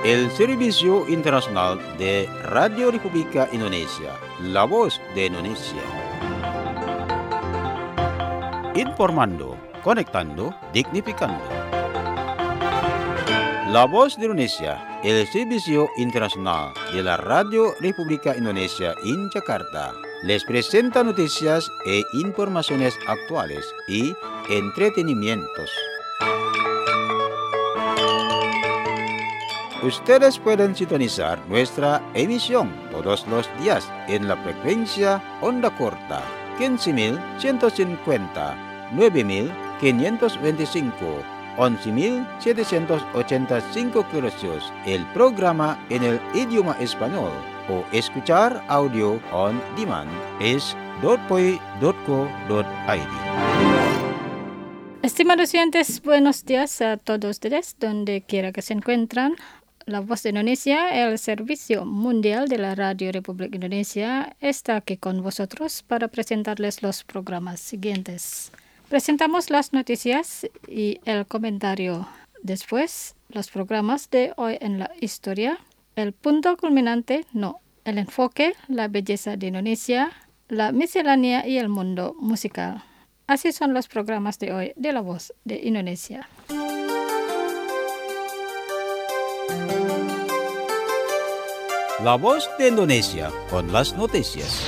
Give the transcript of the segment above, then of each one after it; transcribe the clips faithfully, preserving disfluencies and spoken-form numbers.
el Servicio Internacional de Radio República Indonesia, la voz de Indonesia. Informando, conectando, dignificando. La voz de Indonesia, el Servicio Internacional de la Radio República Indonesia en Jakarta, les presenta noticias e informaciones actuales y entretenimientos. Ustedes pueden sintonizar nuestra emisión todos los días en la frecuencia onda corta quince mil ciento cincuenta, nueve mil quinientos veinticinco, once mil setecientos ochenta y cinco kHz, el programa en el idioma español, o escuchar audio on demand es dot p o i dot co dot i d. Estimados oyentes, buenos días a todos ustedes, donde quiera que se encuentran. La Voz de Indonesia, el Servicio Mundial de la Radio República Indonesia, está aquí con vosotros para presentarles los programas siguientes. Presentamos las noticias y el comentario. Después, los programas de hoy en la historia. El punto culminante, no. El enfoque, la belleza de Indonesia, la miscelánea y el mundo musical. Así son los programas de hoy de La Voz de Indonesia. La Voz de Indonesia con las noticias.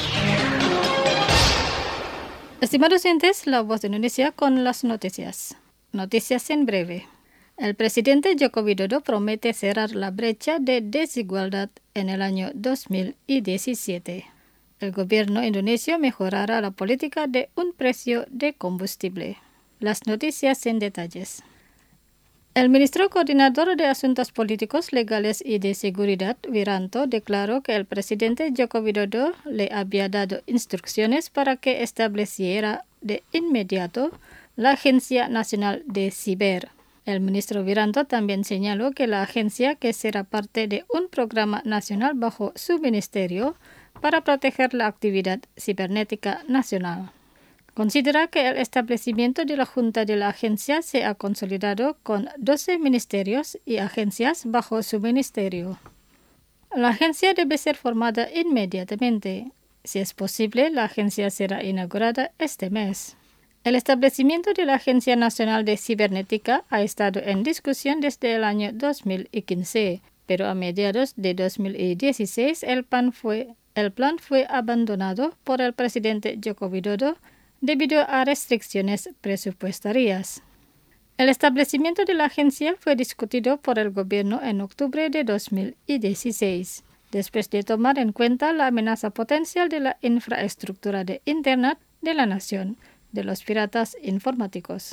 Estimados oyentes, La Voz de Indonesia con las noticias. Noticias en breve. El presidente Joko Widodo promete cerrar la brecha de desigualdad en el año dos mil diecisiete. El gobierno indonesio mejorará la política de un precio de combustible. Las noticias en detalles. El ministro coordinador de Asuntos Políticos, Legales y de Seguridad, Wiranto, declaró que el presidente Joko Widodo le había dado instrucciones para que estableciera de inmediato la Agencia Nacional de Ciber. El ministro Wiranto también señaló que la agencia, que será parte de un programa nacional bajo su ministerio para proteger la actividad cibernética nacional, considera que el establecimiento de la Junta de la Agencia se ha consolidado con doce ministerios y agencias bajo su ministerio. La agencia debe ser formada inmediatamente. Si es posible, la agencia será inaugurada este mes. El establecimiento de la Agencia Nacional de Cibernética ha estado en discusión desde el año dos mil quince, pero a mediados de dos mil dieciséis el plan fue, el plan fue abandonado por el presidente Joko Widodo debido a restricciones presupuestarias. El establecimiento de la agencia fue discutido por el gobierno en octubre de dos mil dieciséis, después de tomar en cuenta la amenaza potencial de la infraestructura de Internet de la nación, de los piratas informáticos.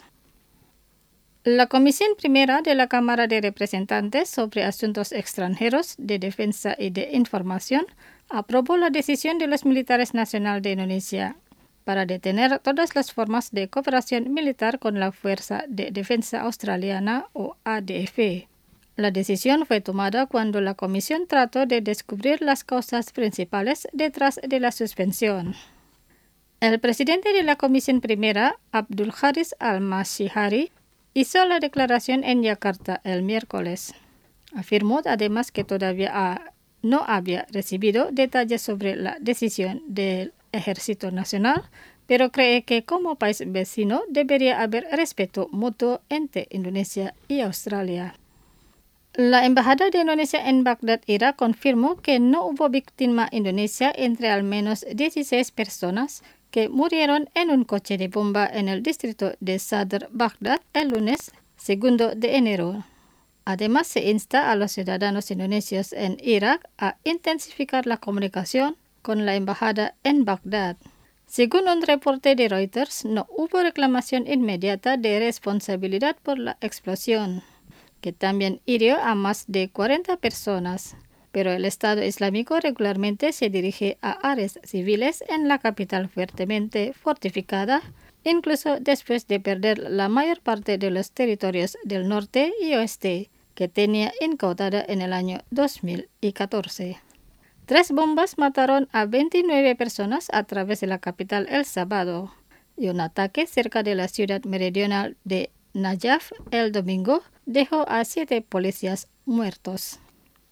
La Comisión Primera de la Cámara de Representantes sobre Asuntos Extranjeros, de Defensa y de Información aprobó la decisión de los militares nacionales de Indonesia para detener todas las formas de cooperación militar con la Fuerza de Defensa Australiana o A D F. La decisión fue tomada cuando la comisión trató de descubrir las causas principales detrás de la suspensión. El presidente de la Comisión Primera, Abdul Haris Al-Mashihari, hizo la declaración en Yakarta el miércoles. Afirmó además que todavía ha, no había recibido detalles sobre la decisión del Ejército Nacional, pero cree que como país vecino debería haber respeto mutuo entre Indonesia y Australia. La Embajada de Indonesia en Bagdad, Irak, confirmó que no hubo víctima indonesia entre al menos dieciséis personas que murieron en un coche de bomba en el distrito de Sadr, Bagdad, el lunes segundo de enero. Además, se insta a los ciudadanos indonesios en Irak a intensificar la comunicación con la embajada en Bagdad. Según un reporte de Reuters, no hubo reclamación inmediata de responsabilidad por la explosión, que también hirió a más de cuarenta personas, pero el Estado Islámico regularmente se dirige a áreas civiles en la capital fuertemente fortificada, incluso después de perder la mayor parte de los territorios del norte y oeste que tenía incautada en el año dos mil catorce. Tres bombas mataron a veintinueve personas a través de la capital el sábado, y un ataque cerca de la ciudad meridional de Najaf el domingo dejó a siete policías muertos.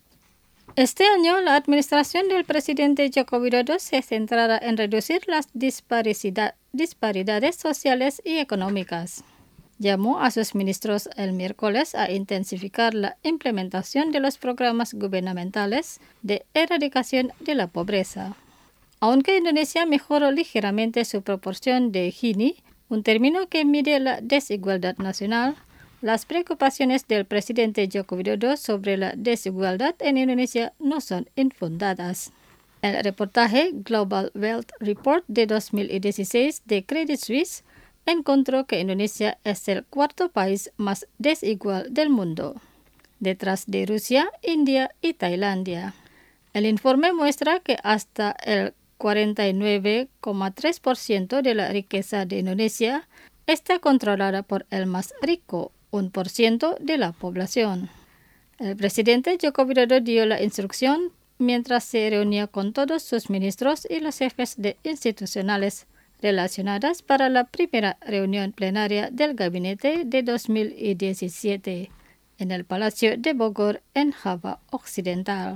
Este año, la administración del presidente Joko Widodo se centrará en reducir las disparidad- disparidades sociales y económicas. Llamó a sus ministros el miércoles a intensificar la implementación de los programas gubernamentales de erradicación de la pobreza. Aunque Indonesia mejoró ligeramente su proporción de Gini, un término que mide la desigualdad nacional, las preocupaciones del presidente Joko Widodo sobre la desigualdad en Indonesia no son infundadas. El reportaje Global Wealth Report de dos mil dieciséis de Credit Suisse encontró que Indonesia es el cuarto país más desigual del mundo, detrás de Rusia, India y Tailandia. El informe muestra que hasta el cuarenta y nueve coma tres por ciento de la riqueza de Indonesia está controlada por el más rico, un por ciento de la población. El presidente Joko Widodo dio la instrucción mientras se reunía con todos sus ministros y los jefes de institucionales relacionadas para la primera reunión plenaria del gabinete de dos mil diecisiete en el Palacio de Bogor en Java Occidental.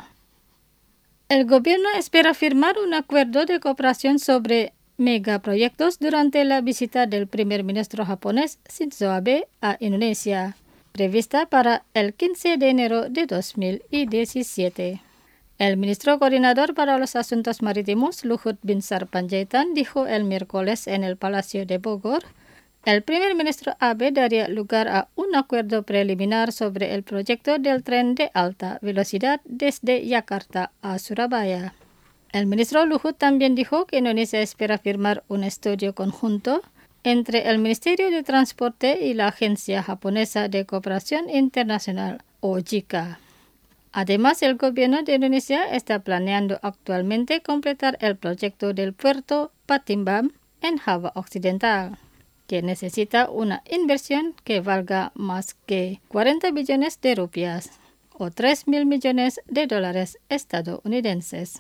El gobierno espera firmar un acuerdo de cooperación sobre megaproyectos durante la visita del primer ministro japonés Shinzo Abe a Indonesia, prevista para el quince de enero de dos mil diecisiete. El ministro coordinador para los asuntos marítimos, Luhut Binsar Panjaitan, dijo el miércoles en el Palacio de Bogor, el primer ministro Abe daría lugar a un acuerdo preliminar sobre el proyecto del tren de alta velocidad desde Yakarta a Surabaya. El ministro Luhut también dijo que Indonesia espera firmar un estudio conjunto entre el Ministerio de Transporte y la Agencia Japonesa de Cooperación Internacional, O J I C A. Además, el gobierno de Indonesia está planeando actualmente completar el proyecto del puerto Patimbam en Java Occidental, que necesita una inversión que valga más que cuarenta billones de rupias o tres mil millones de dólares estadounidenses.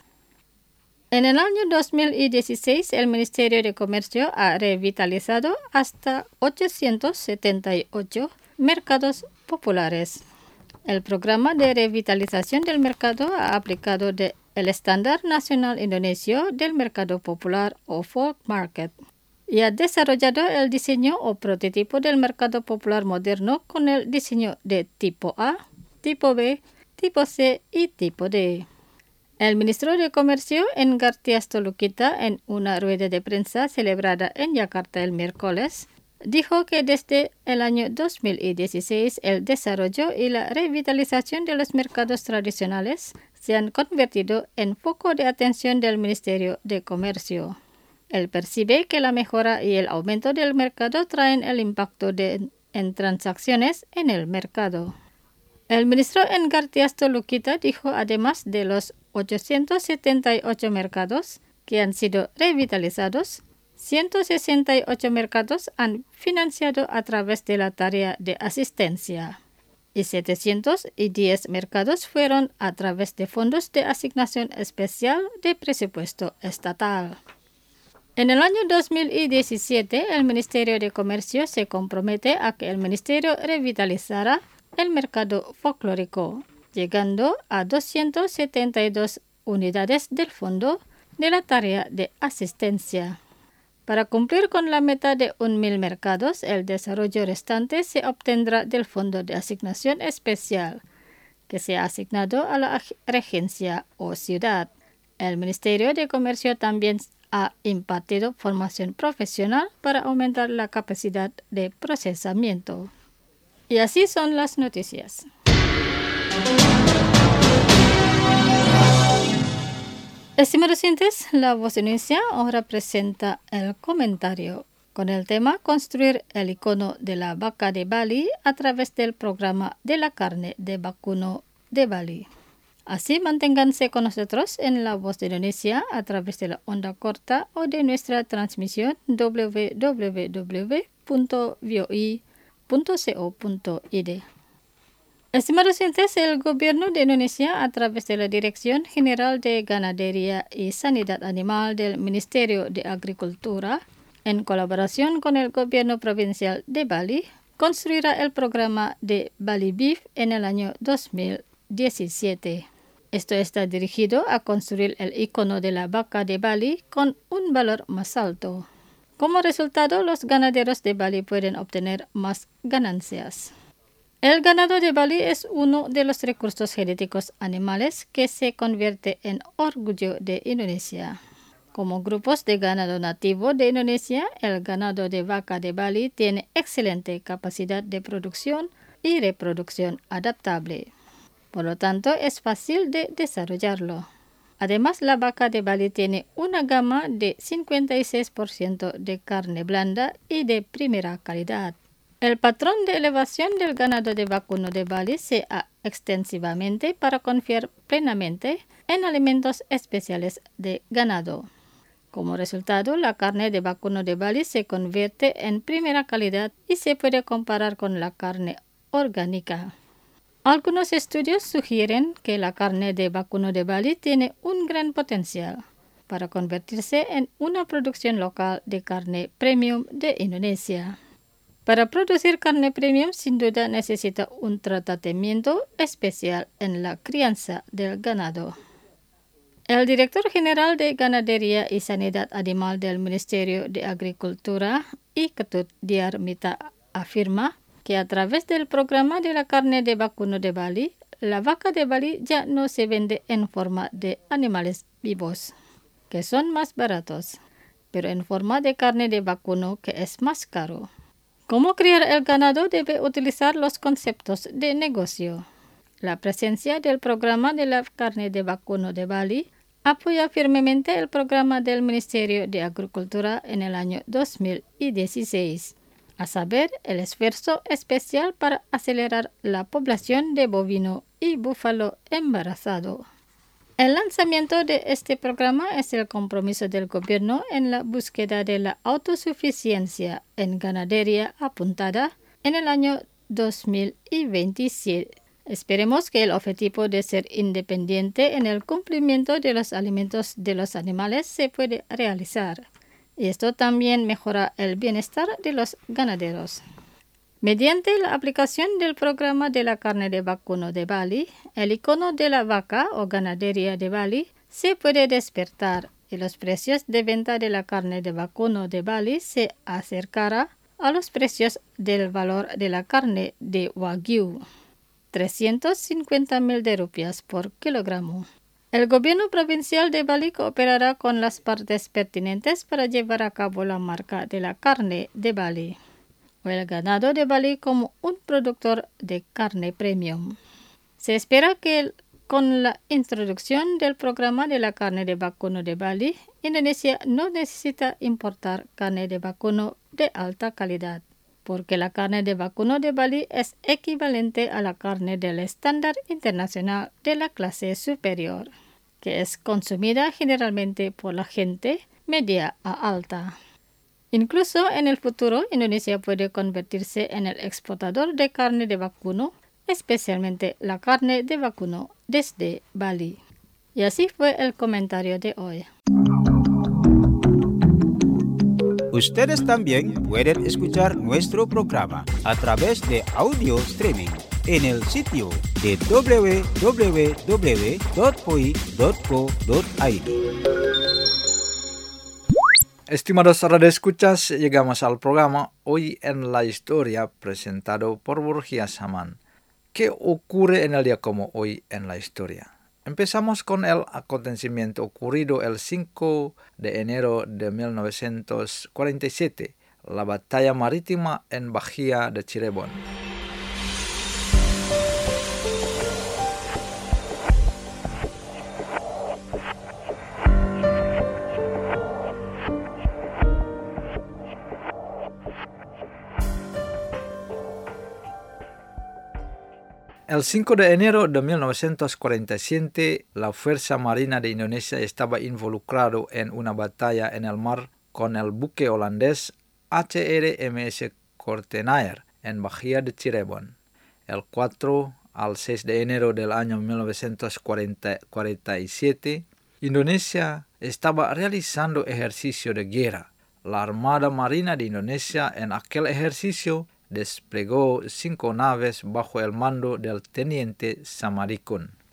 En el año dos mil dieciséis, el Ministerio de Comercio ha revitalizado hasta ochocientos setenta y ocho mercados populares. El programa de revitalización del mercado ha aplicado de el estándar nacional indonesio del mercado popular o folk market y ha desarrollado el diseño o prototipo del mercado popular moderno con el diseño de tipo A, tipo B, tipo C y tipo D. El ministro de Comercio, Enggartias Tolukita, en una rueda de prensa celebrada en Yakarta el miércoles, dijo que desde el año dos mil dieciséis el desarrollo y la revitalización de los mercados tradicionales se han convertido en foco de atención del Ministerio de Comercio. Él percibe que la mejora y el aumento del mercado traen el impacto de, en transacciones en el mercado. El ministro Enggartias Tolukita dijo además de los ochocientos setenta y ocho mercados que han sido revitalizados, ciento sesenta y ocho mercados han financiado a través de la tarea de asistencia y setecientos diez mercados fueron a través de fondos de asignación especial de presupuesto estatal. En el año dos mil diecisiete, el Ministerio de Comercio se compromete a que el Ministerio revitalizará el mercado folclórico, llegando a doscientas setenta y dos unidades del fondo de la tarea de asistencia. Para cumplir con la meta de un mil mercados, el desarrollo restante se obtendrá del Fondo de Asignación Especial, que se ha asignado a la regencia o ciudad. El Ministerio de Comercio también ha impartido formación profesional para aumentar la capacidad de procesamiento. Y así son las noticias. Estimados oyentes, La Voz de Indonesia ahora presenta el comentario con el tema Construir el icono de la vaca de Bali a través del programa de la carne de vacuno de Bali. Así manténganse con nosotros en La Voz de Indonesia a través de la onda corta o de nuestra transmisión doble u doble u doble u punto v o i punto co punto i d. Estimados oyentes, el Gobierno de Indonesia, a través de la Dirección General de Ganadería y Sanidad Animal del Ministerio de Agricultura, en colaboración con el Gobierno Provincial de Bali, construirá el programa de Bali Beef en el año dos mil diecisiete. Esto está dirigido a construir el icono de la vaca de Bali con un valor más alto. Como resultado, los ganaderos de Bali pueden obtener más ganancias. El ganado de Bali es uno de los recursos genéticos animales que se convierte en orgullo de Indonesia. Como grupos de ganado nativo de Indonesia, el ganado de vaca de Bali tiene excelente capacidad de producción y reproducción adaptable. Por lo tanto, es fácil de desarrollarlo. Además, la vaca de Bali tiene una gama de cincuenta y seis por ciento de carne blanda y de primera calidad. El patrón de elevación del ganado de vacuno de Bali se ha extensivamente para confiar plenamente en alimentos especiales de ganado. Como resultado, la carne de vacuno de Bali se convierte en primera calidad y se puede comparar con la carne orgánica. Algunos estudios sugieren que la carne de vacuno de Bali tiene un gran potencial para convertirse en una producción local de carne premium de Indonesia. Para producir carne premium, sin duda necesita un tratamiento especial en la crianza del ganado. El director general de Ganadería y Sanidad Animal del Ministerio de Agricultura, Ketut Diarmita, afirma que a través del programa de la carne de vacuno de Bali, la vaca de Bali ya no se vende en forma de animales vivos, que son más baratos, pero en forma de carne de vacuno, que es más caro. Cómo criar el ganado debe utilizar los conceptos de negocio. La presencia del programa de la carne de vacuno de Bali apoya firmemente el programa del Ministerio de Agricultura en el año dos mil dieciséis, a saber, el esfuerzo especial para acelerar la población de bovino y búfalo embarazado. El lanzamiento de este programa es el compromiso del gobierno en la búsqueda de la autosuficiencia en ganadería apuntada en el año dos mil veintisiete. Esperemos que el objetivo de ser independiente en el cumplimiento de los alimentos de los animales se puede realizar. Y esto también mejora el bienestar de los ganaderos. Mediante la aplicación del programa de la carne de vacuno de Bali, el icono de la vaca o ganadería de Bali se puede despertar y los precios de venta de la carne de vacuno de Bali se acercará a los precios del valor de la carne de Wagyu, trescientos cincuenta mil de rupias por kilogramo. El gobierno provincial de Bali cooperará con las partes pertinentes para llevar a cabo la marca de la carne de Bali o el ganado de Bali como un productor de carne premium. Se espera que el, con la introducción del programa de la carne de vacuno de Bali, Indonesia no necesita importar carne de vacuno de alta calidad, porque la carne de vacuno de Bali es equivalente a la carne del estándar internacional de la clase superior, que es consumida generalmente por la gente media a alta. Incluso en el futuro, Indonesia puede convertirse en el exportador de carne de vacuno, especialmente la carne de vacuno desde Bali. Y así fue el comentario de hoy. Ustedes también pueden escuchar nuestro programa a través de audio streaming en el sitio de doble u doble u doble u punto p o i punto co punto i d. Estimados radioescuchas, llegamos al programa Hoy en la Historia, presentado por Borgia Saman. ¿Qué ocurre en el día como hoy en la historia? Empezamos con el acontecimiento ocurrido el cinco de enero de mil novecientos cuarenta y siete, la batalla marítima en Bahía de Cirebon. El cinco de enero de mil novecientos cuarenta y siete, la Fuerza Marina de Indonesia estaba involucrado en una batalla en el mar con el buque holandés H R M S Kortenaer en Bahía de Cirebon. El cuatro al seis de enero del año mil novecientos cuarenta y siete, Indonesia estaba realizando ejercicio de guerra. La Armada Marina de Indonesia en aquel ejercicio desplegó cinco naves bajo el mando del teniente Samadikun.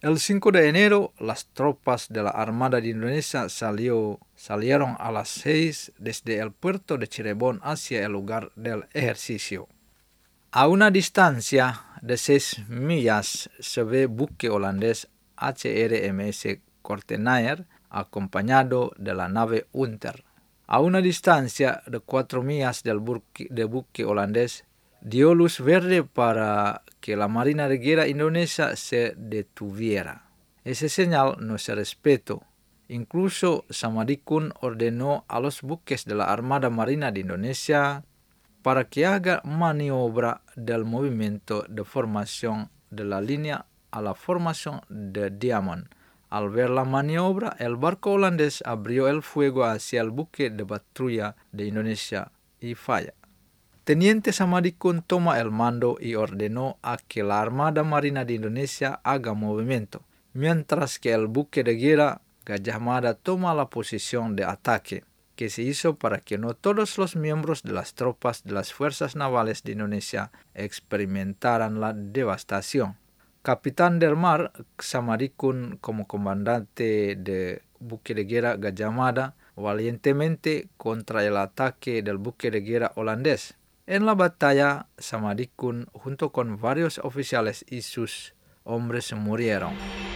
El cinco de enero, las tropas de la Armada de Indonesia salió, salieron a las seis desde el puerto de Cirebon hacia el lugar del ejercicio. A una distancia de seis millas se ve buque holandés H R M S Kortenaer acompañado de la nave Unter. A una distancia de cuatro millas del buque, de buque holandés dio luz verde para que la Marina de Guerra indonesia se detuviera. Ese señal no se respetó. Incluso Samadikun ordenó a los buques de la Armada Marina de Indonesia para que haga maniobra del movimiento de formación de la línea a la formación de Diamond. Al ver la maniobra, el barco holandés abrió el fuego hacia el buque de patrulla de Indonesia y falla. Teniente Samadikun toma el mando y ordenó a que la Armada Marina de Indonesia haga movimiento, mientras que el buque de guerra Gajah Mada toma la posición de ataque, que se hizo para que no todos los miembros de las tropas de las fuerzas navales de Indonesia experimentaran la devastación. Capitán del mar Samadikun, como comandante de buque de guerra Gajah Mada, valientemente contra el ataque del buque de guerra holandés. En la batalla, Samadikun, junto con varios oficiales y sus hombres, murieron.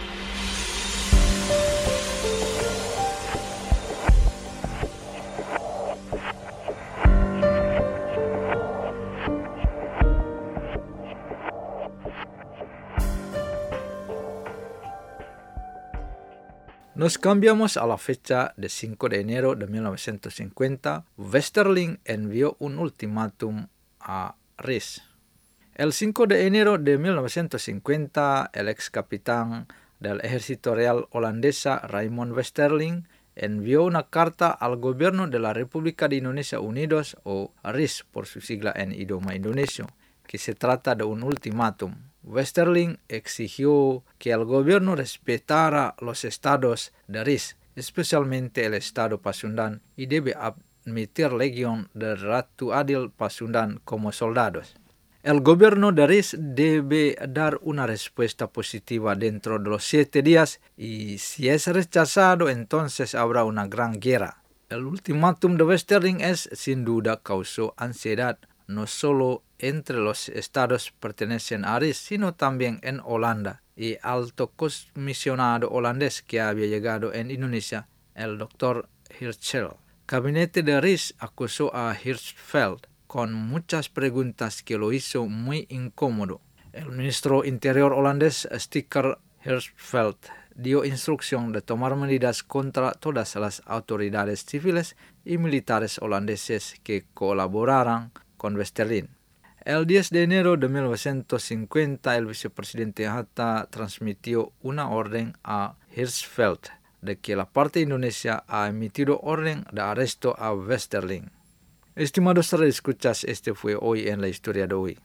Nos cambiamos a la fecha de cinco de enero de mil novecientos cincuenta. Westerling envió un ultimátum a Ries. El cinco de enero de mil novecientos cincuenta, el ex capitán del Ejército Real holandesa Raymond Westerling envió una carta al gobierno de la República de Indonesia Unidos, o Ries por su sigla en idioma indonesio, que se trata de un ultimátum. Westerling exigió que el gobierno respetara los estados de Ries, especialmente el estado Pasundan, y debe admitir legión de Ratu Adil Pasundan como soldados. El gobierno de Ries debe dar una respuesta positiva dentro de los siete días y si es rechazado entonces habrá una gran guerra. El ultimátum de Westerling es sin duda causó ansiedad no solo entre los estados pertenecen a Ries, sino también en Holanda, y alto comisionado holandés que había llegado en Indonesia, el doctor Hirschfeld. Gabinete de Ries acusó a Hirschfeld con muchas preguntas que lo hizo muy incómodo. El ministro Interior holandés Sticker Hirschfeld dio instrucción de tomar medidas contra todas las autoridades civiles y militares holandeses que colaboraran con Westerling. El diez de enero de mil novecientos cincuenta, el vicepresidente Hatta transmitió una orden a Hirschfeld de que la parte indonesia ha emitido orden de arresto a Westerling. Estimados radioescuchas, este fue Hoy en la Historia de Hoy.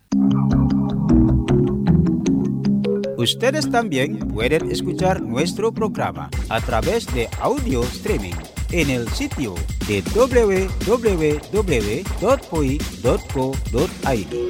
Ustedes también pueden escuchar nuestro programa a través de audio streaming en el sitio de doble u doble u doble u punto hoy punto co punto i d.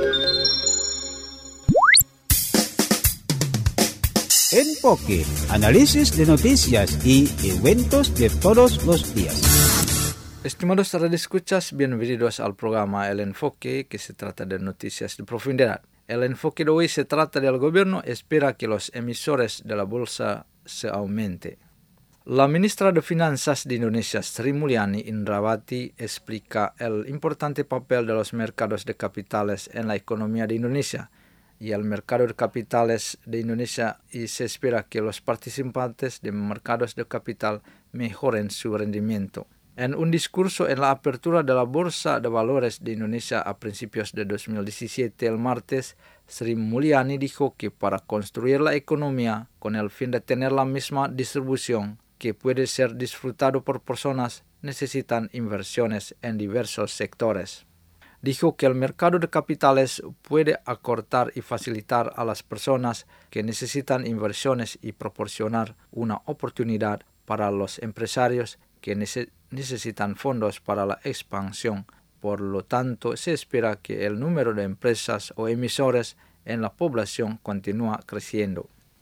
Enfoque, análisis de noticias y eventos de todos los días. Estimados radioescuchas, bienvenidos al programa El Enfoque, que se trata de noticias de profundidad. El enfoque de hoy se trata del gobierno espera que los emisores de la bolsa se aumente. La ministra de Finanzas de Indonesia, Sri Mulyani Indrawati, explica el importante papel de los mercados de capitales en la economía de Indonesia y el mercado de capitales de Indonesia, y se espera que los participantes de mercados de capital mejoren su rendimiento. En un discurso en la apertura de la Bolsa de Valores de Indonesia a principios de dos mil diecisiete, el martes, Sri Mulyani dijo que para construir la economía con el fin de tener la misma distribución que puede ser disfrutado por personas, necesitan inversiones en diversos sectores. Dijo que el mercado de capitales puede acortar y facilitar a las personas que necesitan inversiones y proporcionar una oportunidad para los empresarios que nece- necesitan fondos para la expansión. Por lo tanto, se espera que el número de empresas o emisores en la población continúe creciendo.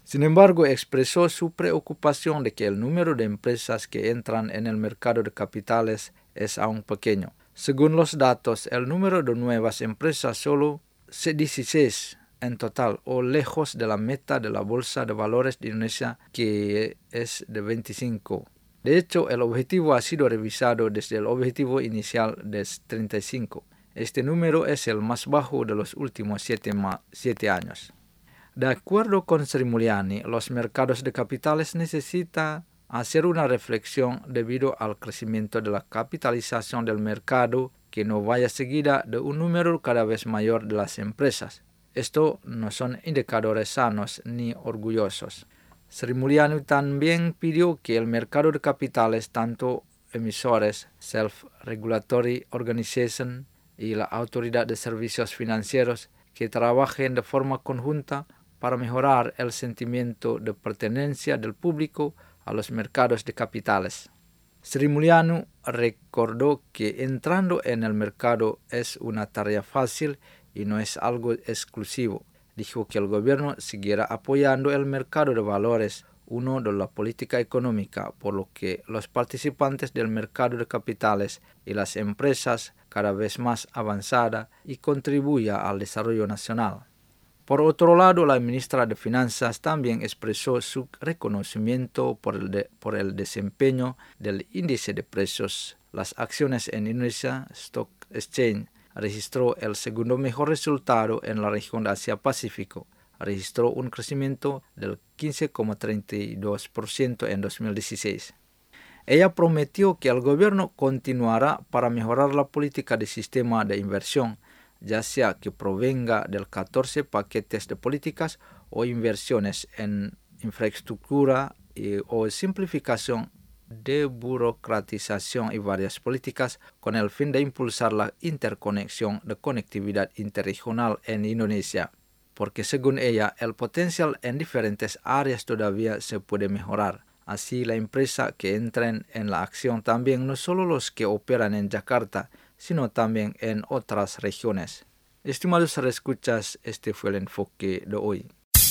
Sin embargo, expresó su preocupación de que el número de empresas que entran en el mercado de capitales es aún pequeño. Según los datos, el número de nuevas empresas solo es dieciséis en total, o lejos de la meta de la Bolsa de Valores de Indonesia, que es de veinticinco. De hecho, el objetivo ha sido revisado desde el objetivo inicial de treinta y cinco. Este número es el más bajo de los últimos siete, ma- siete años. De acuerdo con Sri Mulyani, los mercados de capitales necesitan hacer una reflexión debido al crecimiento de la capitalización del mercado que no vaya seguida de un número cada vez mayor de las empresas. Esto no son indicadores sanos ni orgullosos. Sri Mulyani también pidió que el mercado de capitales, tanto emisores, Self-Regulatory Organization y la Autoridad de Servicios Financieros, que trabajen de forma conjunta para mejorar el sentimiento de pertenencia del público a los mercados de capitales. Sri Mulyani recordó que entrando en el mercado es una tarea fácil y no es algo exclusivo. Dijo que el gobierno seguirá apoyando el mercado de valores, uno de la política económica, por lo que los participantes del mercado de capitales y las empresas cada vez más avanzadas y contribuya al desarrollo nacional. Por otro lado, la ministra de Finanzas también expresó su reconocimiento por el, de, por el desempeño del índice de precios. Las acciones en Indonesia Stock Exchange registró el segundo mejor resultado en la región de Asia-Pacífico. Registró un crecimiento del quince coma treinta y dos por ciento en dos mil dieciséis. Ella prometió que el gobierno continuará para mejorar la política de sistema de inversión, ya sea que provenga del catorce paquetes de políticas o inversiones en infraestructura y, o simplificación, desburocratización y varias políticas con el fin de impulsar la interconexión de conectividad interregional en Indonesia, porque según ella el potencial en diferentes áreas todavía se puede mejorar. Así, la empresa que entren en la acción también no solo los que operan en Yakarta, sino también en otras regiones. Estimados escuchas, este fue el enfoque de hoy.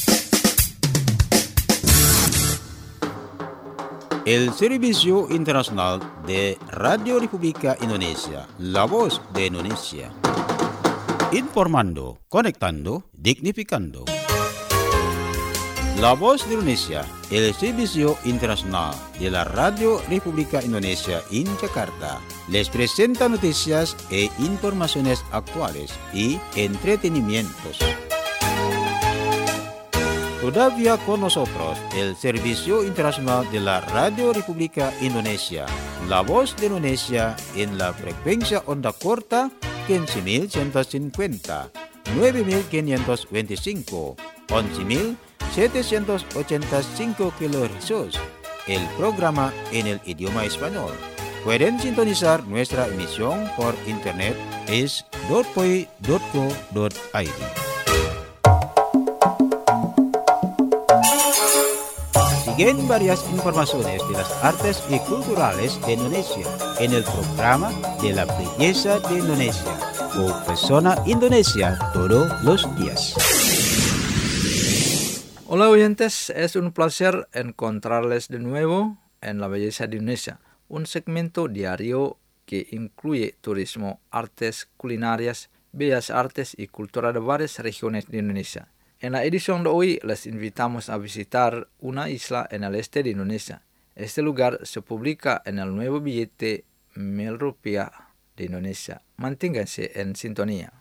El Servicio Internacional de Radio República Indonesia, la voz de Indonesia. Informando, conectando, dignificando. La Voz de Indonesia, el Servicio Internacional de la Radio República Indonesia en Jakarta, les presenta noticias e informaciones actuales y entretenimientos. Todavía con nosotros el Servicio Internacional de la Radio República Indonesia, La Voz de Indonesia en la frecuencia onda corta quince mil ciento cincuenta, nueve mil quinientos veinticinco, once mil setecientos ochenta y cinco kilohercios, el programa en el idioma español. Pueden sintonizar nuestra emisión por internet es dotpoi punto co punto i d. Siguen varias informaciones de las artes y culturales de Indonesia en el programa de la belleza de Indonesia o Persona Indonesia todos los días. Hola oyentes, es un placer encontrarles de nuevo en La Belleza de Indonesia, un segmento diario que incluye turismo, artes culinarias, bellas artes y cultura de varias regiones de Indonesia. En la edición de hoy les invitamos a visitar una isla en el este de Indonesia. Este lugar se publica en el nuevo billete mil rupiah de Indonesia. Manténganse en sintonía.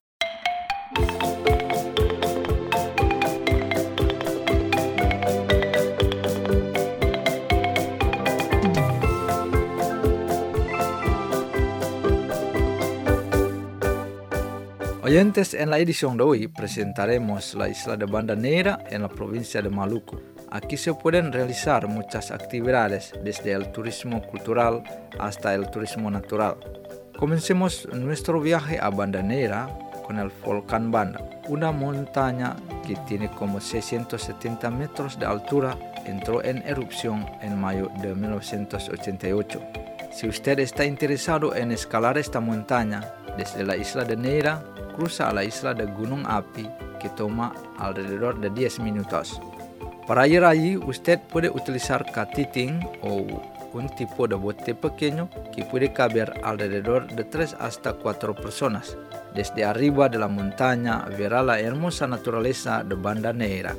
Oyentes, en la edición de hoy presentaremos la isla de Banda Neira en la provincia de Maluku. Aquí se pueden realizar muchas actividades, desde el turismo cultural hasta el turismo natural. Comencemos nuestro viaje a Banda Neira con el volcán Banda, una montaña que tiene como seiscientos setenta metros de altura. Entró en erupción en mayo de mil novecientos ochenta y ocho. Si usted está interesado en escalar esta montaña, desde la isla de Neira, cruza a la isla de Gunung Api, que toma alrededor de diez minutos. Para ir allí, usted puede utilizar katiting o un tipo de bote pequeño que puede caber alrededor de tres hasta cuatro personas. Desde arriba de la montaña verá la hermosa naturaleza de Banda Neira.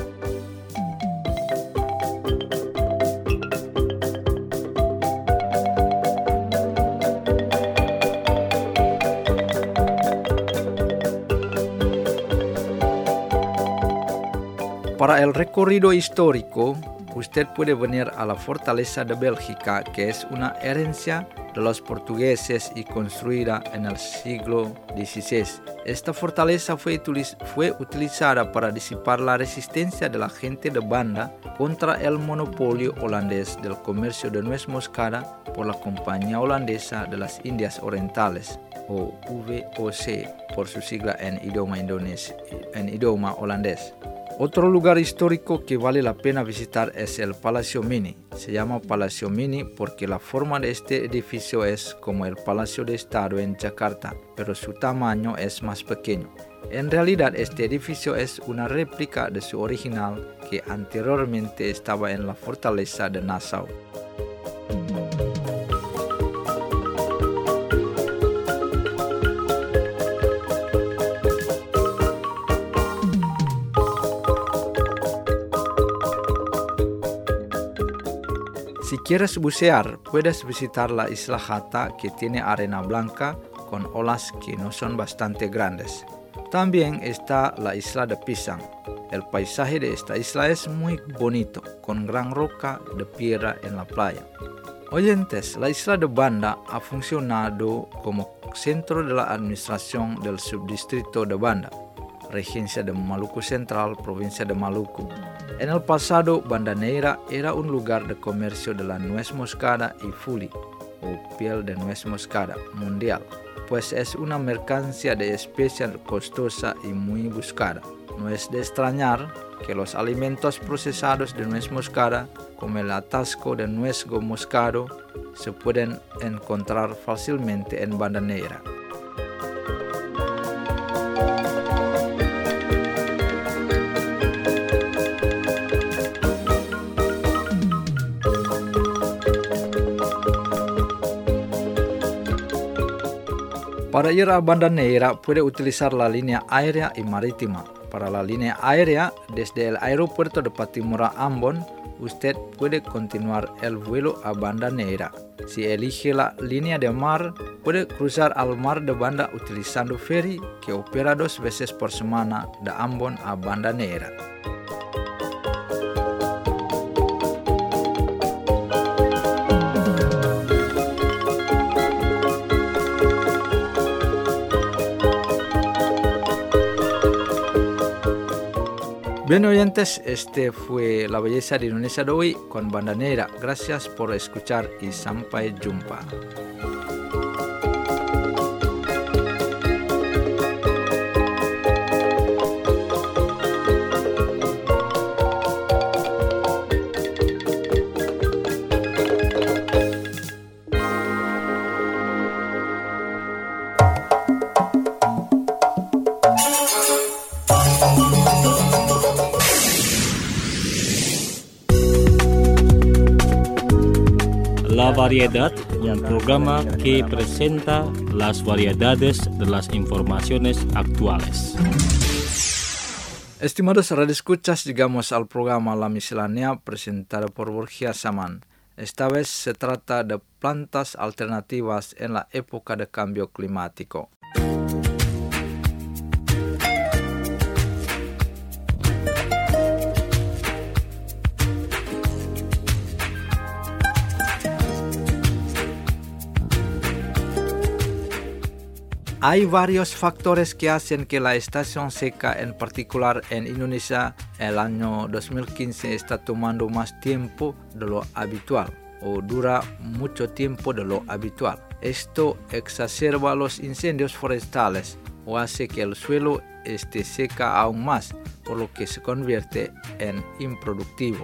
Para el recorrido histórico, usted puede venir a la Fortaleza de Bélgica, que es una herencia de los portugueses y construida en el siglo dieciséis. Esta fortaleza fue, utiliz- fue utilizada para disipar la resistencia de la gente de Banda contra el monopolio holandés del comercio de nuez moscada por la Compañía Holandesa de las Indias Orientales, o V O C por su sigla en idioma indonesio, en idioma holandés. Otro lugar histórico que vale la pena visitar es el Palacio Mini. Se llama Palacio Mini porque la forma de este edificio es como el Palacio de Estado en Jakarta, pero su tamaño es más pequeño. En realidad, este edificio es una réplica de su original que anteriormente estaba en la Fortaleza de Nassau. Si quieres bucear, puedes visitar la isla Jata, que tiene arena blanca con olas que no son bastante grandes. También está la isla de Pisang. El paisaje de esta isla es muy bonito, con gran roca de piedra en la playa. Oyentes, la isla de Banda ha funcionado como centro de la administración del subdistrito de Banda, Regencia de Maluku Central, provincia de Maluku. En el pasado, Banda Neira era un lugar de comercio de la nuez moscada y fuli, o piel de nuez moscada, mundial, pues es una mercancía de especial costosa y muy buscada. No es de extrañar que los alimentos procesados de nuez moscada, como el atasco de nuez moscado, se pueden encontrar fácilmente en Banda Neira. Para ir a Banda Neira puede utilizar la línea aérea y marítima. Para la línea aérea, desde el aeropuerto de Patimura Ambon, usted puede continuar el vuelo a Banda Neira. Si elige la línea de mar, puede cruzar al mar de Banda utilizando ferry que opera dos veces por semana de Ambon a Banda Neira. Bien oyentes, este fue la belleza de Indonesia de hoy con Banda Neira. Gracias por escuchar y sampai jumpa. La Variedad, un programa que presenta las variedades de las informaciones actuales. Estimados radioescuchas, llegamos al programa La Miscelánea presentado por Borgia Saman. Esta vez se trata de plantas alternativas en la época de cambio climático. Hay varios factores que hacen que la estación seca, en particular en Indonesia, el año dos mil quince está tomando más tiempo de lo habitual o dura mucho tiempo de lo habitual. Esto exacerba los incendios forestales o hace que el suelo esté seca aún más, por lo que se convierte en improductivo.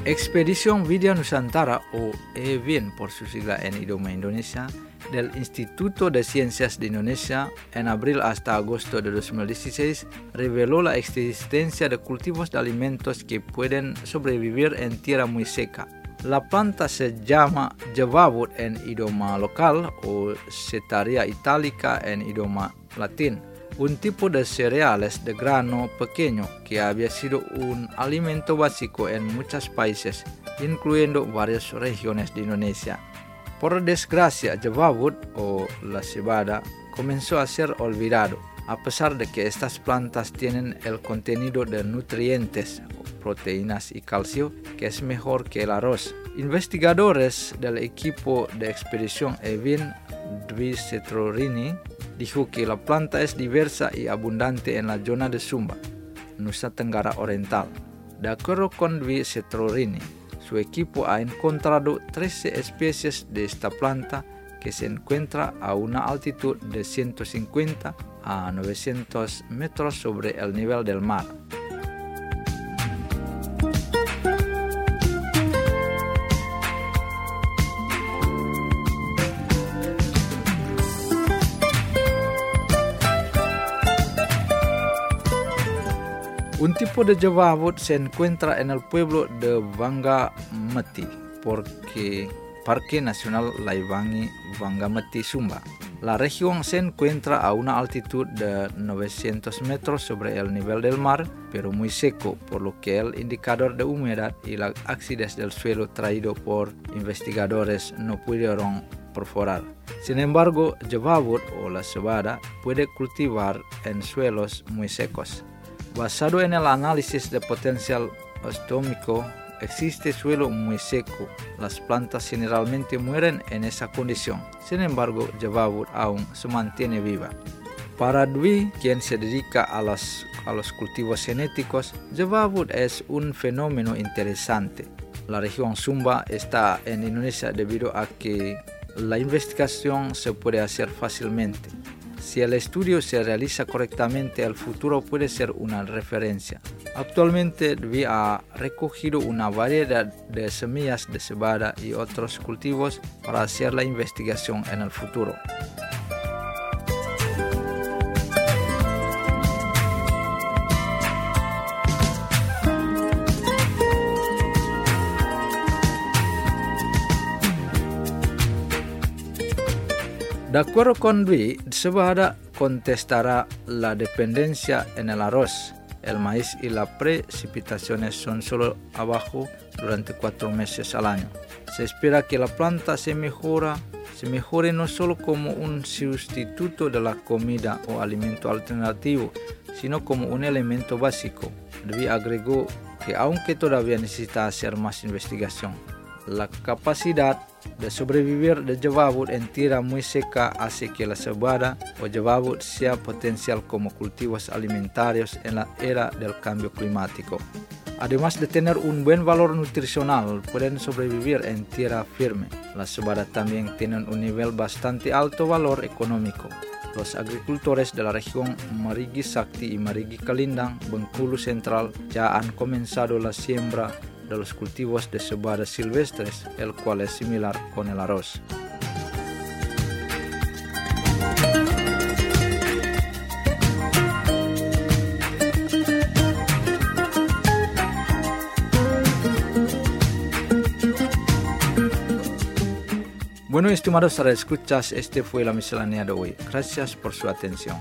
Expedición Vidya Nusantara o E V I N por su sigla en idioma Indonesia del Instituto de Ciencias de Indonesia en abril hasta agosto de dos mil dieciséis reveló la existencia de cultivos de alimentos que pueden sobrevivir en tierra muy seca. La planta se llama jevavut en idioma local o Setaria italica en idioma latín, un tipo de cereales de grano pequeño que había sido un alimento básico en muchos países, incluyendo varias regiones de Indonesia. Por desgracia, jevavut o la cebada comenzó a ser olvidado, a pesar de que estas plantas tienen el contenido de nutrientes, proteínas y calcio que es mejor que el arroz. Investigadores del equipo de expedición E V I N, Dwi Setrorini, dijo que la planta es diversa y abundante en la zona de Sumba, Nusa Tenggara Oriental. De acuerdo con Dwi Setrorini, su equipo ha encontrado trece especies de esta planta que se encuentra a una altitud de ciento cincuenta a novecientos metros sobre el nivel del mar. Un tipo de jevavut se encuentra en el pueblo de Vangameti, porque Parque Nacional Laivangi Vangameti Sumba. La región se encuentra a una altitud de novecientos metros sobre el nivel del mar, pero muy seco, por lo que el indicador de humedad y la acidez del suelo traído por investigadores no pudieron perforar. Sin embargo, jevavut o la cebada puede cultivar en suelos muy secos. Basado en el análisis de potencial ostómico, existe suelo muy seco. Las plantas generalmente mueren en esa condición. Sin embargo, jevavut aún se mantiene viva. Para Dwi, quien se dedica a los, a los cultivos genéticos, jevavut es un fenómeno interesante. La región Sumba está en Indonesia debido a que la investigación se puede hacer fácilmente. Si el estudio se realiza correctamente, el futuro puede ser una referencia. Actualmente, Dwi ha recogido una variedad de semillas de cebada y otros cultivos para hacer la investigación en el futuro. De acuerdo con Dwi, cebada contestará la dependencia en el arroz, el maíz y las precipitaciones son solo abajo durante cuatro meses al año. Se espera que la planta se, mejora, se mejore no solo como un sustituto de la comida o alimento alternativo, sino como un elemento básico. Dwi agregó que aunque todavía necesita hacer más investigación, la capacidad de sobrevivir de jevavut en tierra muy seca hace que la cebada o jevavut sea potencial como cultivos alimentarios en la era del cambio climático. Además de tener un buen valor nutricional, pueden sobrevivir en tierra firme. Las cebadas también tienen un nivel bastante alto valor económico. Los agricultores de la región Marigi Sakti y Marigi Kalindang, Bengkulu Central, ya han comenzado la siembra de los cultivos de cebada silvestres, el cual es similar con el arroz. Bueno, estimados radioescuchas, este fue la miscelánea de hoy. Gracias por su atención.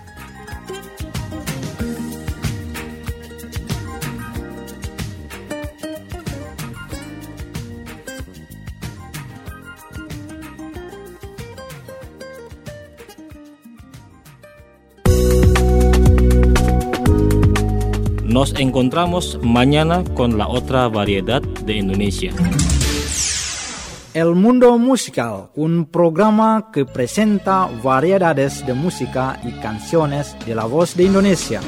Nos encontramos mañana con la otra variedad de Indonesia. El Mundo Musical, un programa que presenta variedades de música y canciones de la voz de Indonesia.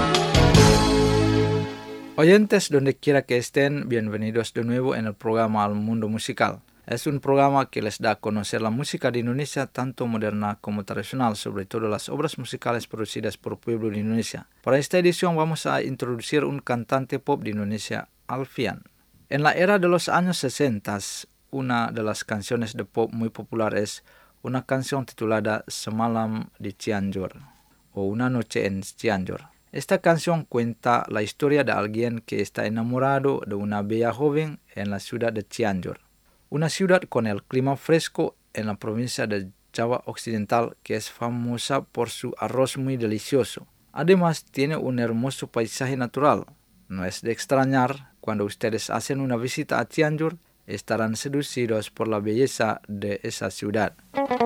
Oyentes, donde quiera que estén, bienvenidos de nuevo en el programa El Mundo Musical. Es un programa que les da a conocer la música de Indonesia, tanto moderna como tradicional, sobre todo las obras musicales producidas por el pueblo de Indonesia. Para esta edición vamos a introducir un cantante pop de Indonesia, Alfian. En la era de los años sesenta, una de las canciones de pop muy popular es una canción titulada Semalam di Cianjur o Una noche en Cianjur. Esta canción cuenta la historia de alguien que está enamorado de una bella joven en la ciudad de Cianjur, una ciudad con el clima fresco en la provincia de Java Occidental que es famosa por su arroz muy delicioso. Además, tiene un hermoso paisaje natural. No es de extrañar, cuando ustedes hacen una visita a Cianjur, estarán seducidos por la belleza de esa ciudad.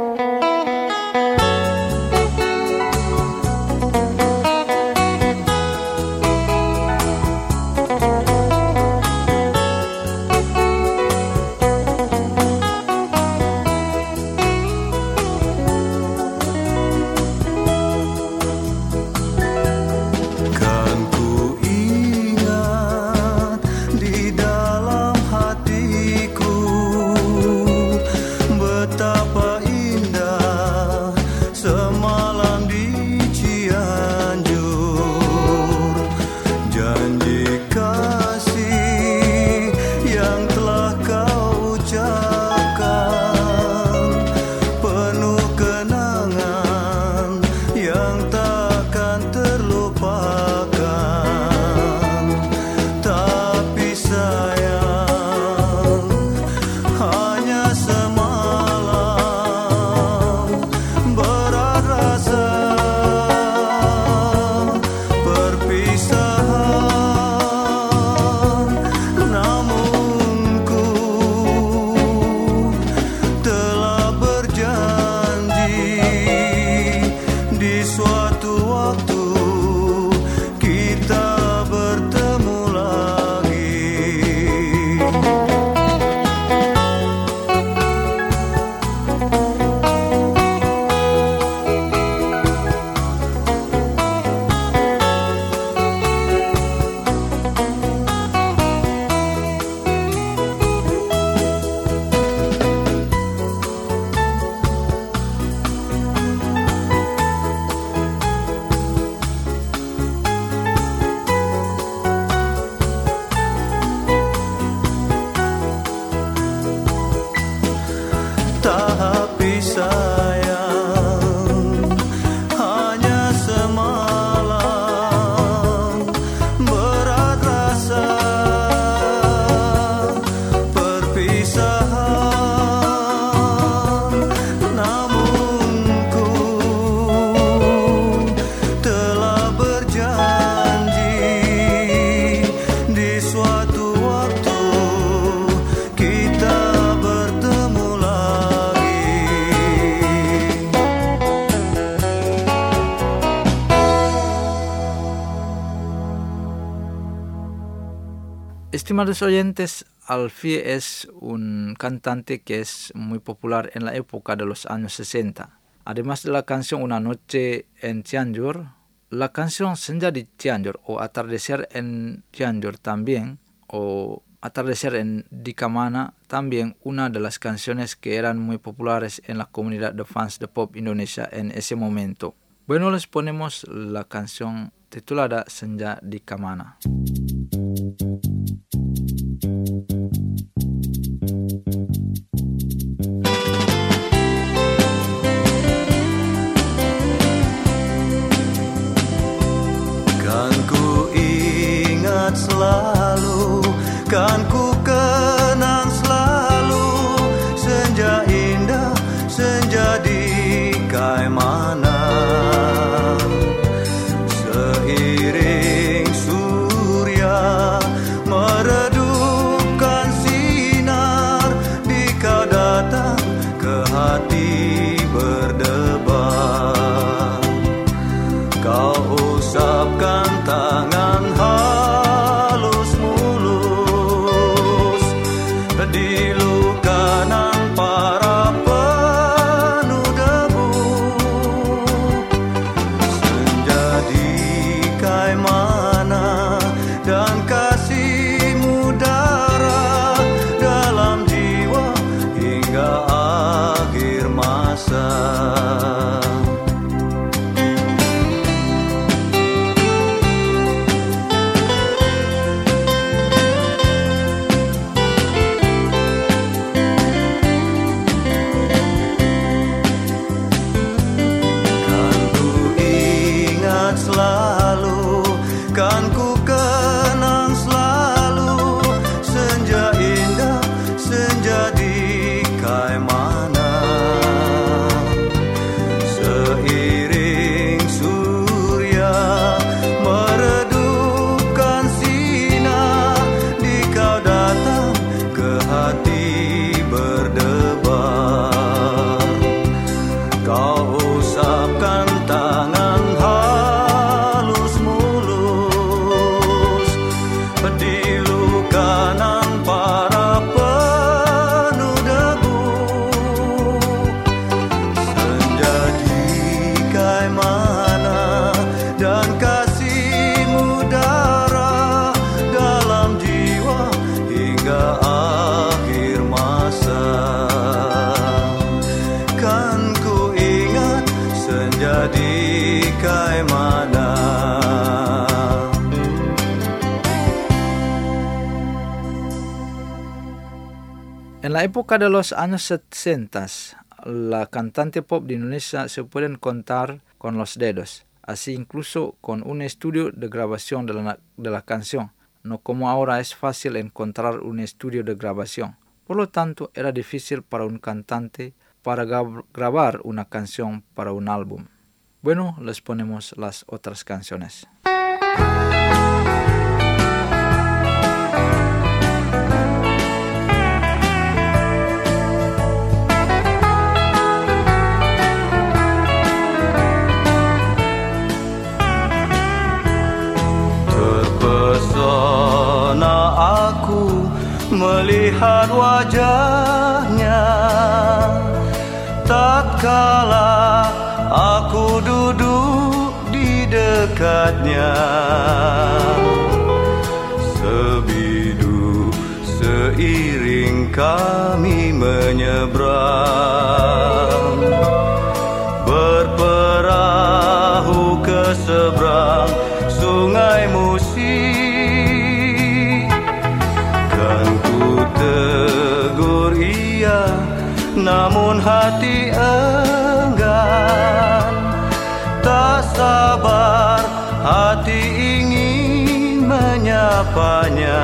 Estimados oyentes, Alfie es un cantante que es muy popular en la época de los años sesenta. Además de la canción Una noche en Cianjur, la canción Senja di Cianjur o Atardecer en Cianjur también, o Atardecer en Dikamana, también una de las canciones que eran muy populares en la comunidad de fans de pop Indonesia en ese momento. Bueno, les ponemos la canción titulada Senja di Kamana. Kan ku ingat selalu, kan ku kenang selalu, senja indah, senja di Kaimana. Seiring surya meredupkan sinar, di kau datang ke hati berdebar. Kau usapkan tangan halus mulus di luka nan para penuh debu. Senja di Kaimana dan kasihmu darah dalam jiwa hingga akhir masa. En la época de los años setenta, la cantante pop de Indonesia se pueden contar con los dedos, así incluso con un estudio de grabación de la, de la canción, no como ahora es fácil encontrar un estudio de grabación. Por lo tanto, era difícil para un cantante para gra- grabar una canción para un álbum. Bueno, les ponemos las otras canciones. Terpesona aku melihat wajahnya tatkala aku duduk di dekatnya. Sebidu seiring kami menyeberang, berperahu ke seberang sungai Musi. Kan ku tegur ia, namun hati enggan. Tak sabar hati ingin menyapanya.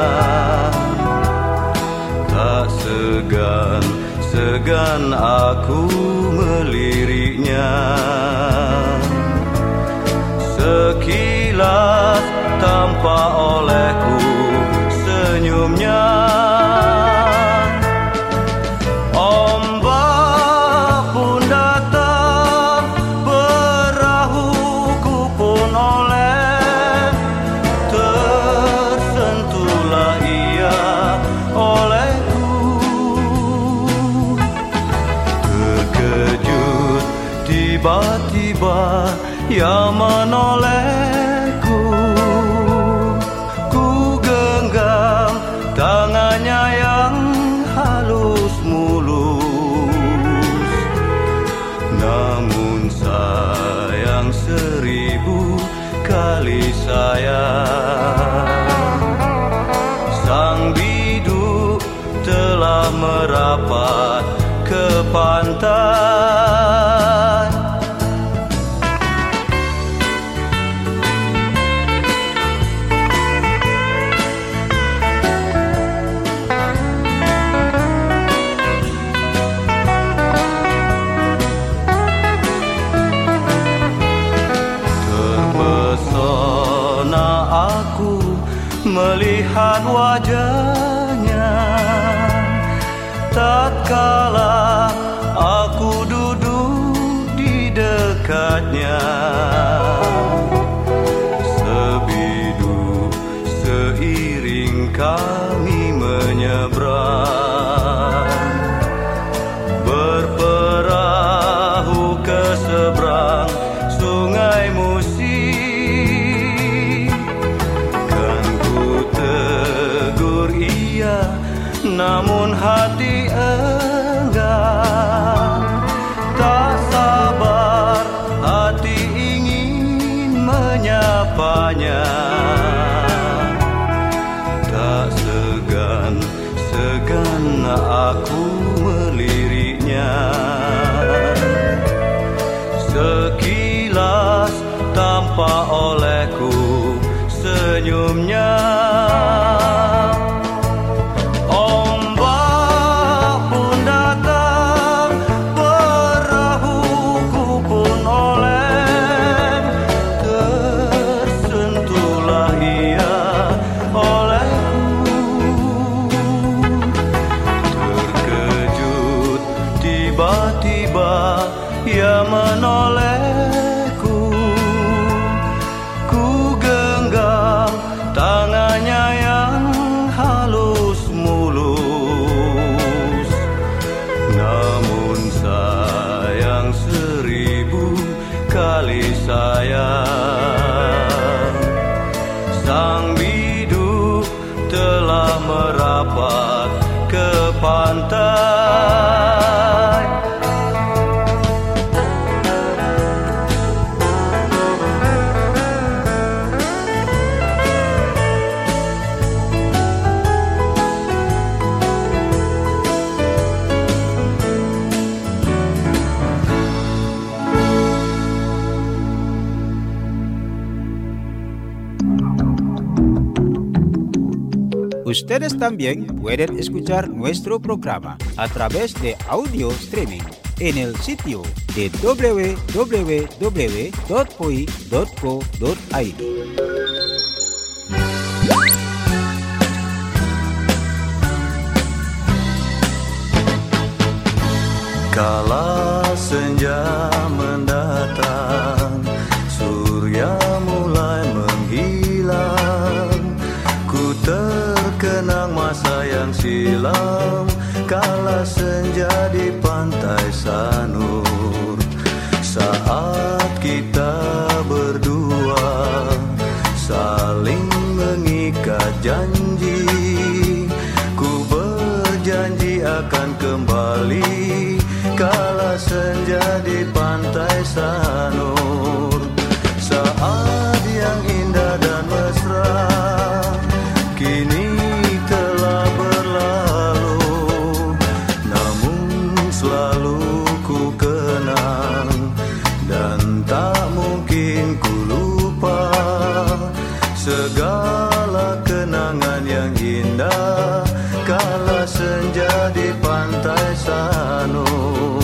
Tak segan-segan aku meliriknya. Sekilas tampak olehku senyumnya. Ombak pun datang, perahuku pun oleh. Tersentuhlah ia olehku. Terkejut tiba-tiba ia menolehku. Ku genggam tangannya yang halus mulus. Namun sayang seribu kali sayang, sang bidu telah merapat ke pantai. Melihat wajahnya tatkala aku duduk di dekatnya. Sebidu seiring kami menyeberang, berperahu ke seberang sungai Musi. Namun hati enggan. Tak sabar hati ingin menyapanya. Tak segan-segan aku meliriknya. Sekilas tampak olehku senyumnya. Ia menolehku, ku genggam tangannya Ustedes también pueden escuchar nuestro programa a través de audio streaming en el sitio de doble u doble u doble u punto p o i punto co punto i d. Kala senja mendatang, surya mulai menghilang, ku terkenang masa yang silam, kala senja di pantai Sanur. Saat kita berdua saling mengikat janji, ku berjanji akan kembali kala senja di pantai Sanur. Saat yang indah dan mesra kini telah berlalu, namun selalu ku kenang dan tak mungkin ku lupa segala kenangan yang indah kala senja di pantai Sanur.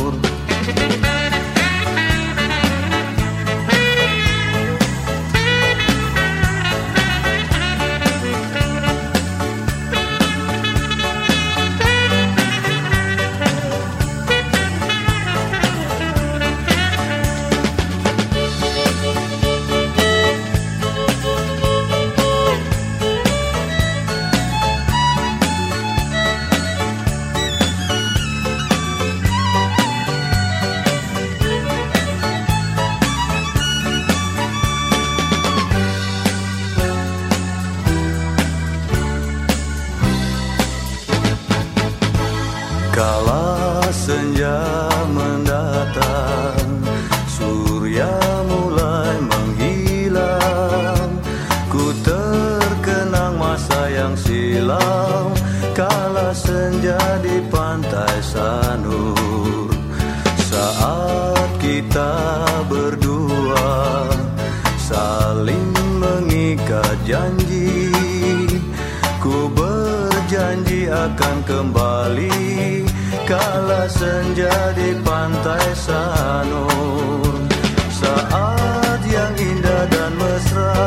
Kala senja mendatang, surya mulai menghilang, ku terkenang masa yang silam, kala senja di pantai Sanur. Saat kita berdua saling mengikat janji, ku berjanji akan kembali kala senja di pantai Sanur. Saat yang indah dan mesra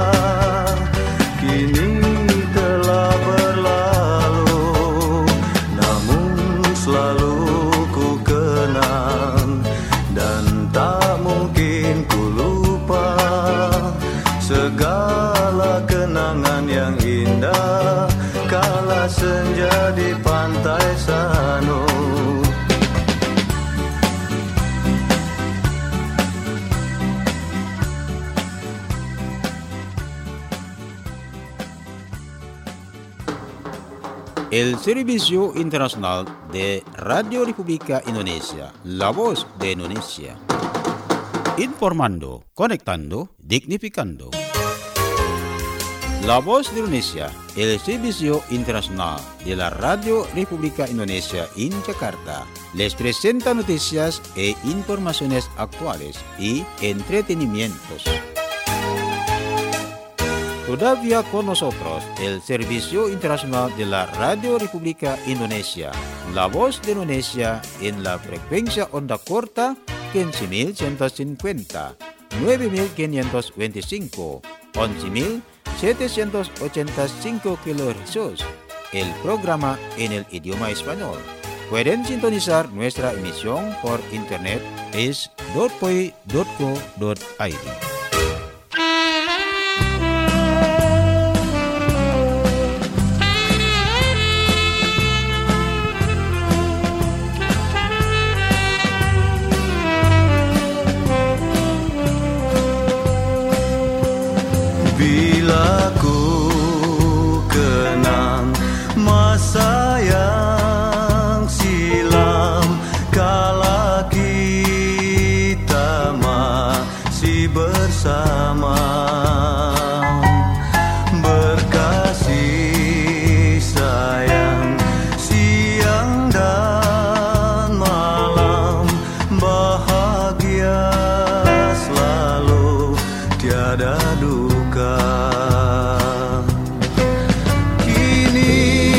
kini telah berlalu, namun selalu ku kenang dan tak mungkin ku lupa segala kenangan yang indah kala senja di pantai Sanur. El Servicio Internacional de Radio República Indonesia, La Voz de Indonesia. Informando, conectando, dignificando. La Voz de Indonesia, el Servicio Internacional de la Radio República Indonesia en Jakarta, les presenta noticias e informaciones actuales y entretenimientos. Todavía con nosotros el Servicio Internacional de la Radio República Indonesia, La Voz de Indonesia en la frecuencia onda corta quince mil ciento cincuenta, nueve mil quinientos veinticinco, once mil setecientos ochenta y cinco kilohercios, el programa en el idioma español. Pueden sintonizar nuestra emisión por internet es doble u doble u doble u punto p o i punto i d. Bila ku kenang masa yang silam, kala kita masih bersama, berkasih sayang siang dan malam, bahagia selalu tiada duka. Kini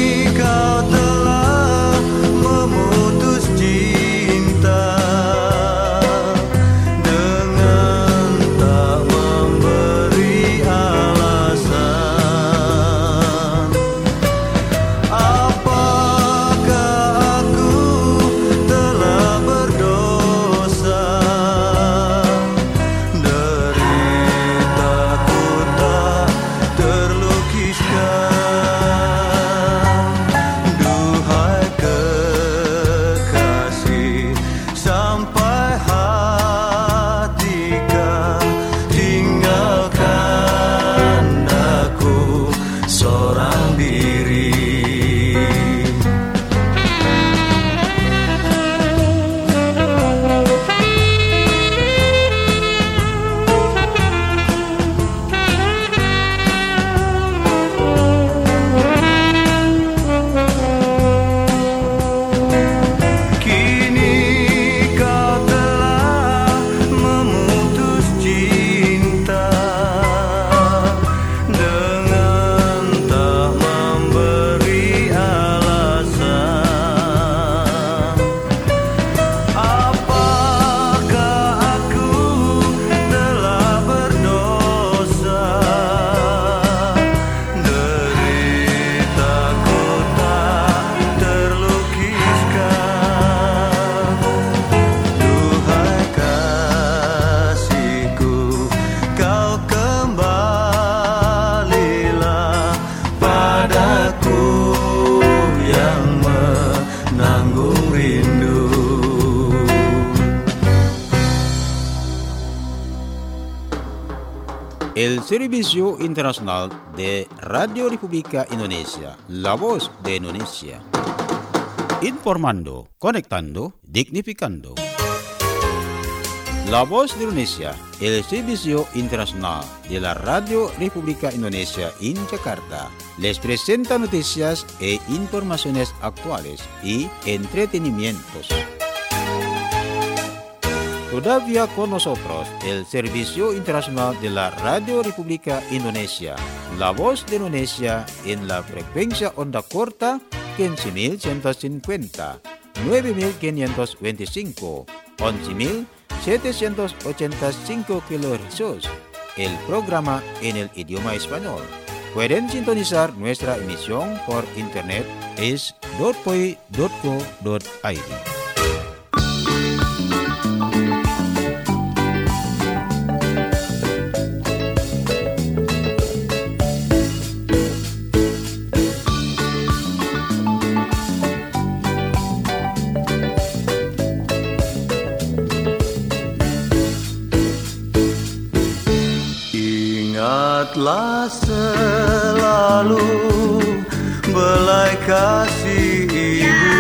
El Servicio Internacional de Radio República Indonesia, la voz de Indonesia. Informando, conectando, dignificando. La voz de Indonesia, el Servicio Internacional de la Radio República Indonesia en Jakarta, les presenta noticias e informaciones actuales y entretenimientos. Todavía con nosotros el Servicio Internacional de la Radio República Indonesia, la voz de Indonesia en la frecuencia onda corta quince mil ciento cincuenta, nueve mil quinientos veinticinco, once mil setecientos ochenta y cinco kilohercios, el programa en el idioma español. Pueden sintonizar nuestra emisión por internet es dot p o i dot co dot i d. Ingatlah selalu belai kasih ibu,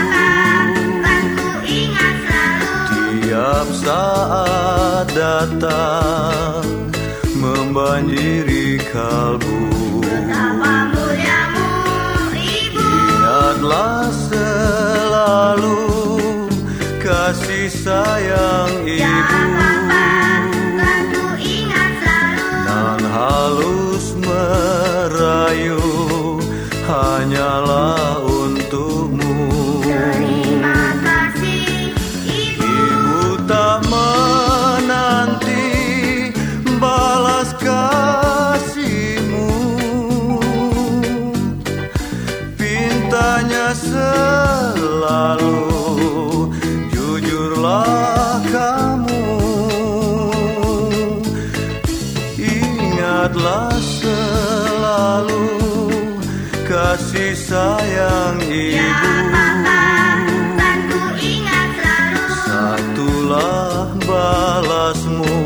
tiap saat datang membanjiri kalbu. Ingatlah selalu kasih sayang ibu, halus merayu hanyalah untukmu. Terima kasih Ibu. Ibu tak menanti balas kasihmu, pintanya selalu jujurlah kamu. Ingatlah selalu kasih sayang ibu, kan ku ingat selalu. Satulah balasmu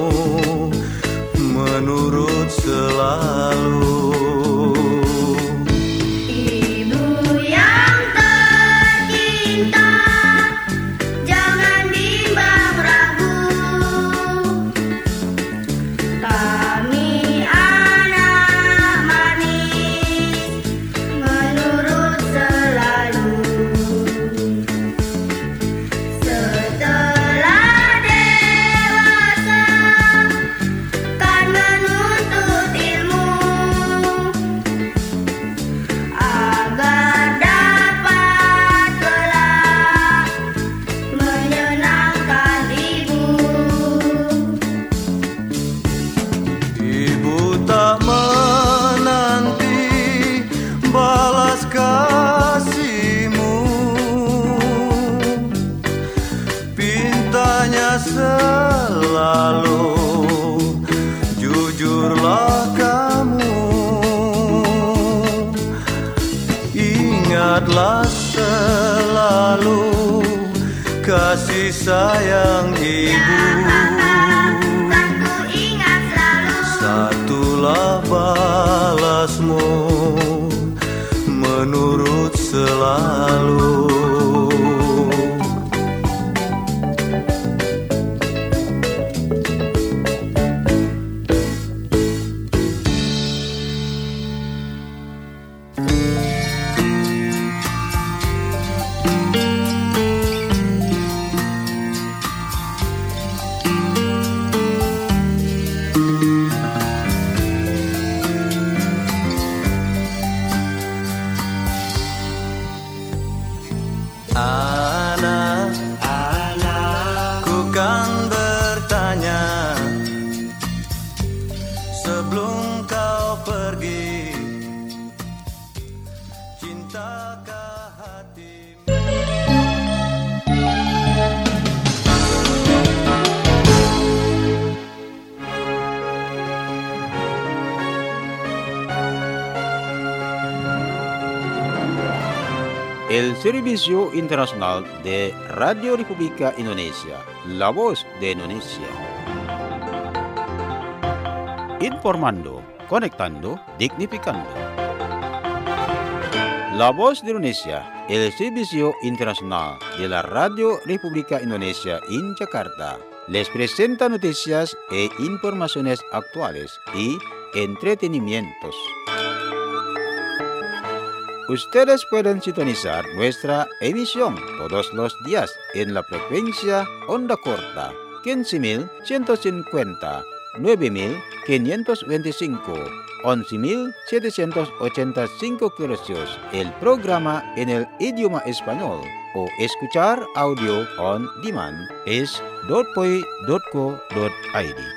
menurut selalu. Ibu yang tercinta, jangan bimbang ragu. Kami selalu jujurlah kamu. Ingatlah selalu kasih sayang ibu, kan ku ingat selalu. Satulah balasmu menurut selalu. Anak, anak, ku kan bertanya sebelum kau pergi, cintakah hatimu? El Servicio Internacional de Radio República Indonesia, la voz de Indonesia. informando, conectando, dignificando. La Voz de Indonesia, el servicio internacional de la Radio República Indonesia en Jakarta, les presenta noticias e informaciones actuales y entretenimientos. Ustedes pueden sintonizar nuestra emisión todos los días en la frecuencia onda corta quince mil ciento cincuenta, nueve mil quinientos veinticinco, once mil setecientos ochenta y cinco kHz, el programa en el idioma español, o escuchar audio on demand es dot p o i dot co dot i d.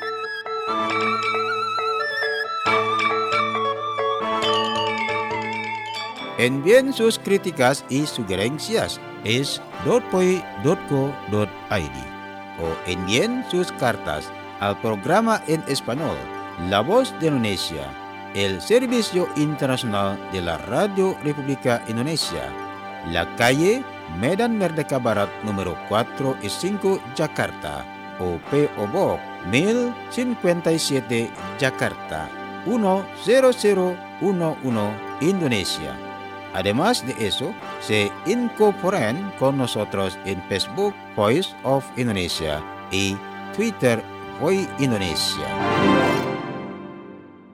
Envíen sus críticas y sugerencias es dot p o i dot co dot i d o envíen sus cartas al programa en español La Voz de Indonesia, el servicio internacional de la Radio República Indonesia, la calle Medan Merdeka Barat número cuatro y cinco, Jakarta, o P O Box mil cincuenta y siete, Jakarta, uno cero cero uno uno, Indonesia. Además de eso, se incorporan con nosotros en Facebook Voice of Indonesia y Twitter Voice Indonesia.